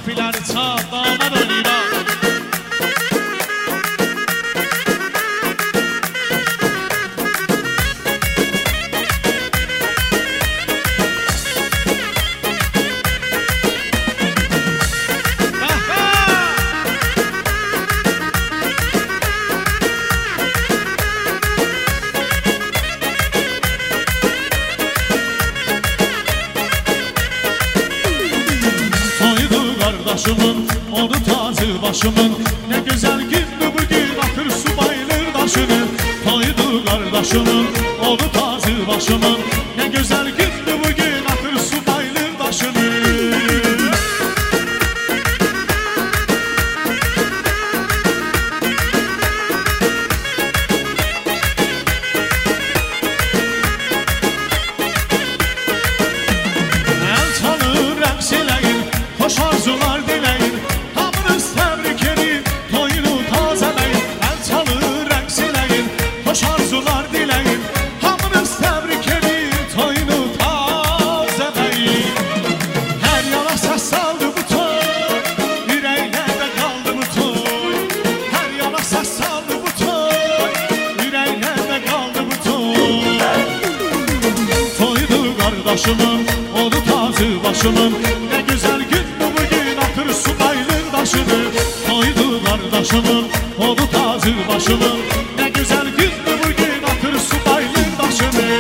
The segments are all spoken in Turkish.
Kapılar çatlanan önüne Başımın, onu tazı başımın. Ne güzel gündü bugün, akır su bayılır başını. Toydu kardeşimin, onu tazı başımın. Ne güzel gündü bugün, akır su bayılır başını. El çalır, rəqs eləyin, hoş arzular dileyin. Hamınız təbrik edin, toyunu tazələyin. El çalır, rəqs eləyin, hoş arzular dileyin. Hamınız təbrik edin, toyunu tazələyin. Hər yana səs saldı bu toy, ürəklərdə qaldı bu toy. Hər yana səs saldı bu toy, ürəklərdə qaldı bu toy. Toydu qardaşımın, onu tazı başımın. Ne güzel gündü bugün, akır su bayılır başını. Toydu kardeşimin, onu tazı başımın. Ne güzel gündü bugün, akır su bayılır başını.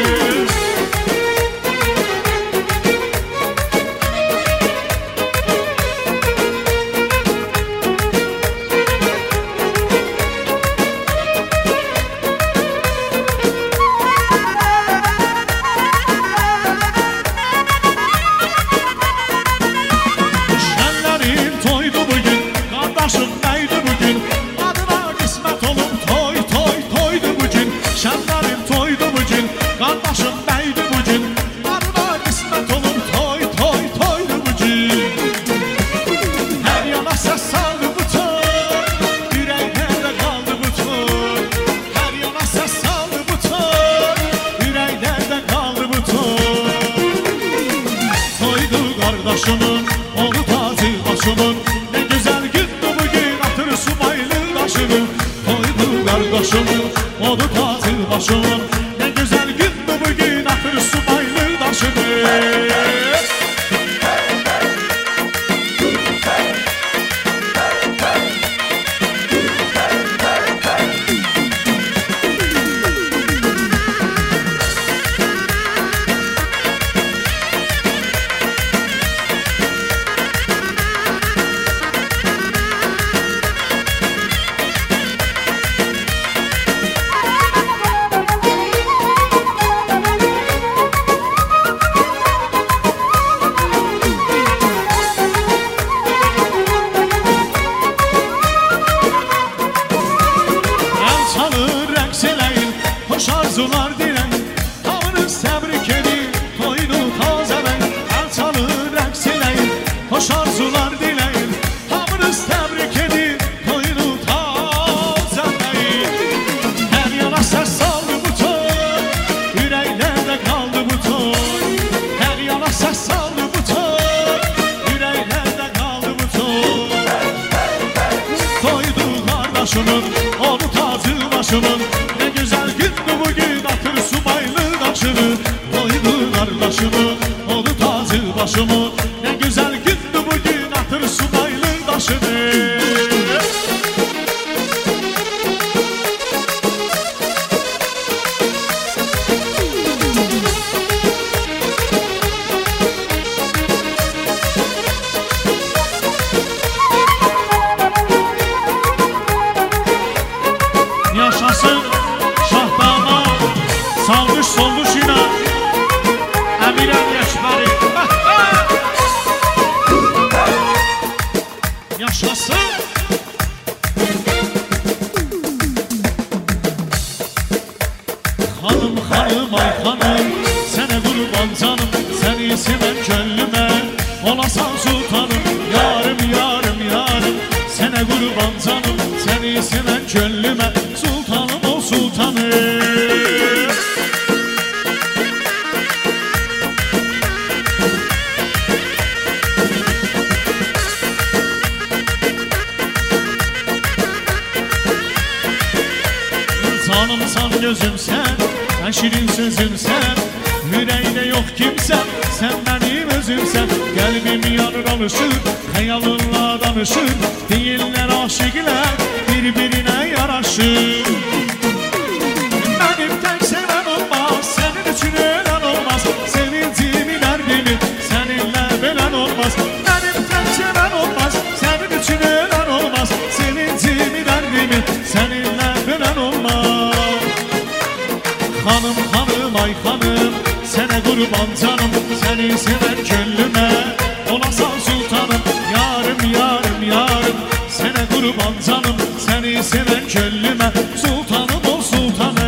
Şenlerin toydu bugün, kardeşim neydi bugün? Adına kısmet olup toy toy toydu bugün. Şenlerin toydu bugün, kardeşim neydi bugün? Adına kısmet olup toy toy toydu bugün. Her yana ses saldı bu toy, yüreklerde kaldı bu toy. Her yana ses saldı bu toy, yüreklerde kaldı bu toy. Toydu kardeşimin, onu tazı başımın. Ne güzel gündü bugün, atır su bayılır başını. Toydu kardeşimin, onu tazı başımın. Ne güzel gündü bugün, atır su bayılır başını. El çalır, rəqs eləyin, hoş arzular diləyin. Hamınız təbrik edin, toyunu tazələyin. El çalır, rəqs eləyin, hoş arzular diləyin. Hamınız təbrik edin, toyunu tazələyin. Hər yana səs saldı bu toy, ürəklərdə qaldı bu toy. Hər yana səs saldı bu toy, ürəklərdə qaldı bu toy. Toydu kardeşimin, onu tazı başımın. Ne güzel gündü bugün, akır su bayılır başını. Toydu kardeşimin, onu tazı başımın. Ne güzel gündü bugün, akır su bayılır başını. Yaşasın Şahdama, salmış solmuş yine Emirem Yaşmari. Yaşasın. Hanım hanım ay hanım, sene kurban canım. Seni seven gönlüme olasan sultanım. Yarım yarım yarım, sene kurban canım. Seni seven gönlüme sultanım o sultanım. Canımsan gözümsen, ben şirin sözümsen, yüreğinde yok kimsen, sen benim özümsen. Kalbim yanır alışır, hayalınla danışır, değiller aşıklar birbirine yaraşır. Benim tek seven olmaz, senin için ölen olmaz, sevincimi derdimi seninle bölen olmaz. Benim tek seven olmaz, senin için ölen olmaz, sevincimi derdimi seninle bölen olmaz. Hanım hanım ay hanım, sene kurban canım, seni seven gönlüme olasan sultanım. Yarım yarım yarım, sene kurban canım, seni seven gönlüme sultanım ol sultanım.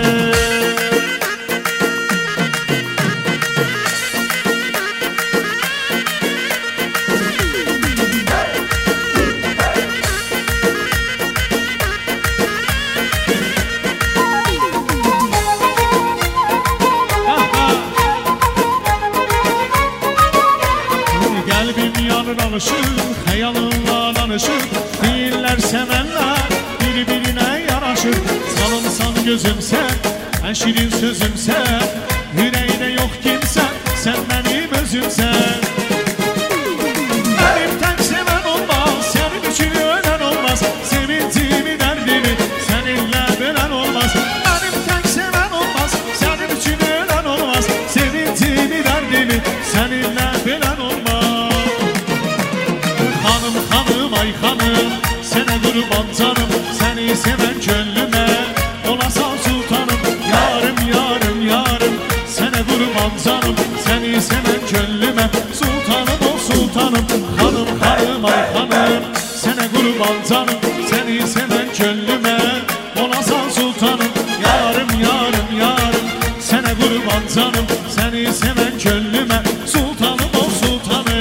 Alışır, hayalınla danışır, değiller sevenler birbirine yaraşır. Salımsan gözümsen, ben şirin sözümsen, yüreğine yok kimsen, sen benim özümsen. Benim tek seven olmaz, senin için ölen olmaz, sevincimi derdimi seninle bölen olmaz. Benim tek seven olmaz, senin için ölen olmaz, sevincimi derdimi seninle bölen olmaz. Hanım hanım ay hanım, sene kurban canım, seni seven gönlüme olasan sultanım. Yarım yarım yarım, sene kurban canım, seni seven gönlüme sultanım ol sultanım. Hanım hanım ay hanım, sene kurban canım, seni seven gönlüme olasan sultanım. Yarım yarım yarım, sene kurban canım, seni seven gönlüme sultanım ol sultanım.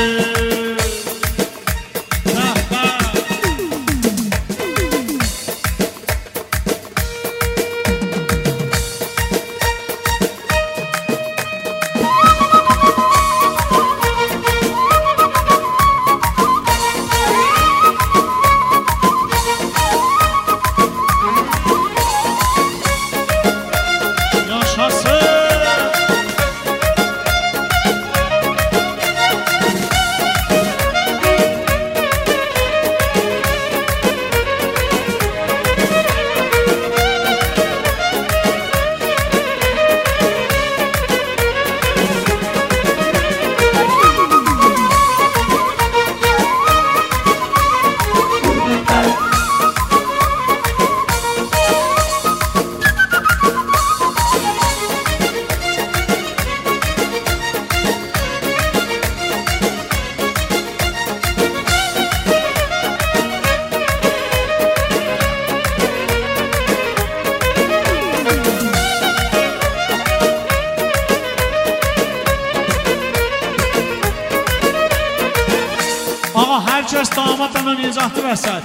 Hər kəs damadla oynayacaqdır vəsət.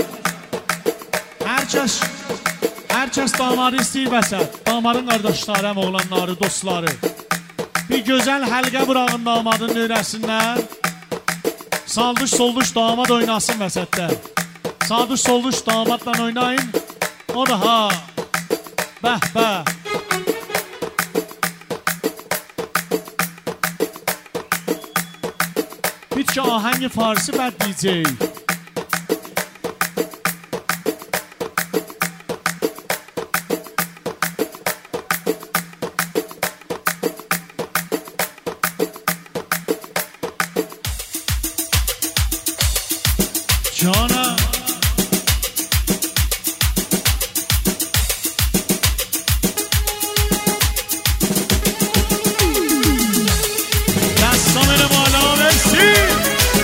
Hər kəs damadı istəyir vəsət. Damadın qardaşları, həm oğlanları, dostları. Bir gözəl həlqə bırakın damadın nöyrəsindən. Sağduş solduş damad oynasın vəsətdə. Sağduş solduş damadla oynayın. O da ha. Bəh bəh. Hiç ahengi Farsi bad DJ. Cana Dastamını bana versin.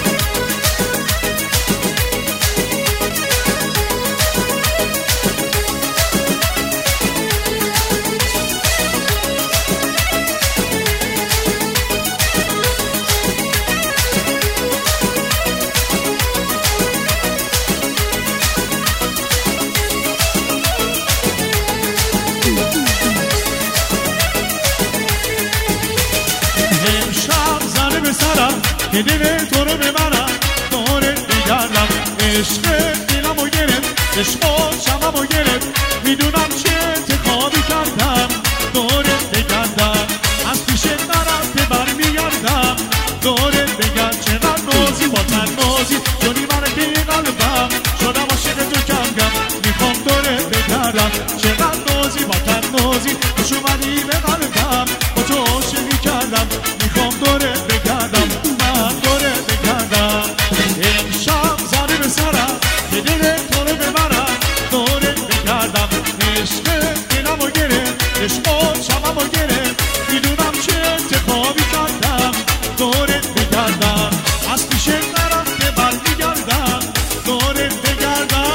Kedimi toru bir bana doğru digarlam Eşkı dilamı gelip Eşkı şamamı gelip Midunam çete خوابی کردم دورت بگردم از پیش نرفته برمیگردم دورت بگرد چقدر نازی با تنازی جونی من که قلبم شدم عاشق تو کم کم میخوام دورت بگردم چقدر نازی با تنازی خوش اومدی به قلبم با تو عاشقی کردم میخوام دورت بگردم من دورت بگردم امشب زده به سرم که دل تو رو ببرم دورت بگردم عشق دلم رو گرفت عشق شبم رو گرفت میدونم چه انتخابی کردم دورت بگردم از پیش نرفته برمیگردم دورت بگردم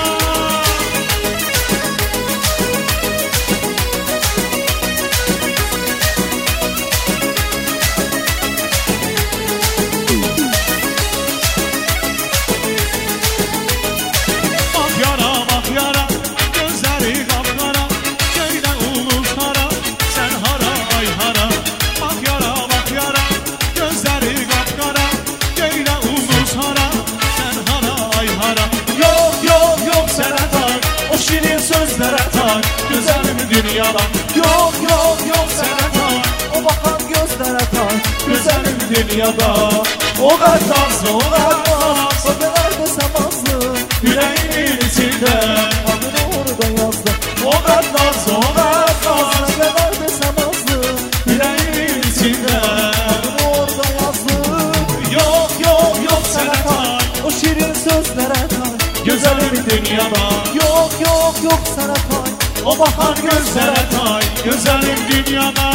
Yok yok yok sana kal o bakan gözlere kal güzelim dünyada o kadar soğuk o kadar da samazlı yüreğimin içinde adını orada yazdı o kadar soğuk o kadar da samazlı yüreğimin içinde adını orada yazdı yok yok yok sana kal o şirin sözlere kal güzelim dünyada yok yok yok sana kal o bakan gözlere tay, güzelim dünyada.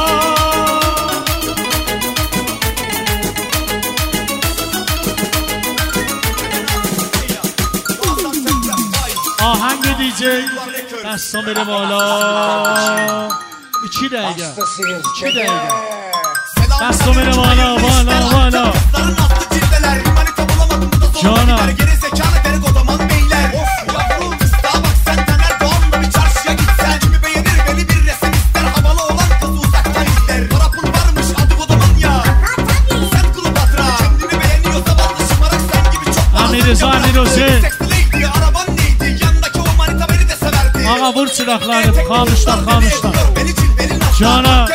آهنگ دیجی دستان بره بالا 2 دقیقه 2 دقیقه دستان بره بالا بالا بالا جانا Ağa vur silahlarını kamıştan kamıştan Cana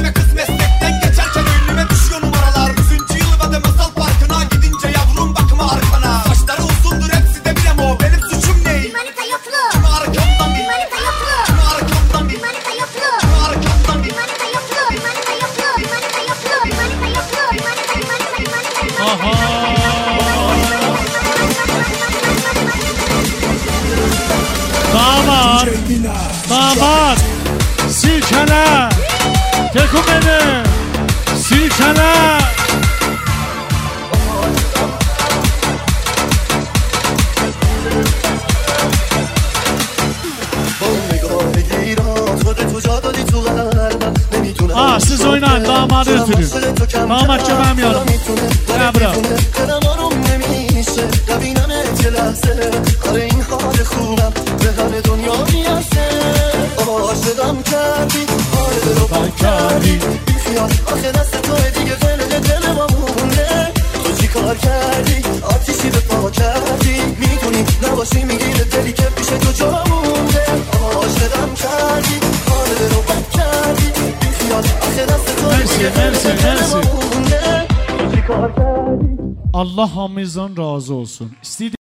Damat silkele Tekun beni silkele siz oynayın damadı ötürü Damat ki ben yanım Ne bırak عاشقم کردی حال رو بر کردی این خیال آخه دست توی دیگه فلق دلم مونده تو چی کار کردی آتیشی به پا کردی میدونی نباشی میگیره دلی که پیش تو جا مونده عاشقم کردی حال رو بر کردی این خیال آخه دست توی دیگه فلق دلم مونده تو چی کار کردی Allah hamımızdan razı olsun.